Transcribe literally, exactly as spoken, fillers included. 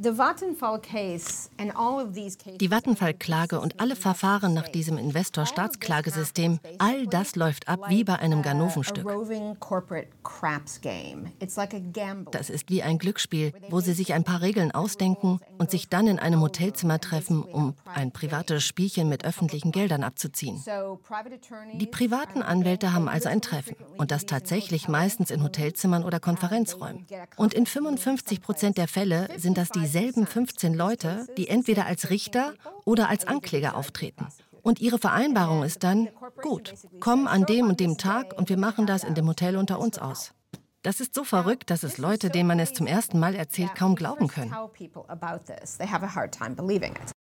Die Vattenfall-Klage und alle Verfahren nach diesem Investor-Staatsklagesystem, all das läuft ab wie bei einem Ganovenstück. Das ist wie ein Glücksspiel, wo sie sich ein paar Regeln ausdenken und sich dann in einem Hotelzimmer treffen, um ein privates Spielchen mit öffentlichen Geldern abzuziehen. Die privaten Anwälte haben also ein Treffen und das tatsächlich meistens in Hotelzimmern oder Konferenzräumen. Und in fünfundfünfzig Prozent der Fälle sind das dieselben fünfzehn Leute, die entweder als Richter oder als Ankläger auftreten. Und ihre Vereinbarung ist dann, gut, komm an dem und dem Tag und wir machen das in dem Hotel unter uns aus. Das ist so verrückt, dass es Leute, denen man es zum ersten Mal erzählt, kaum glauben können.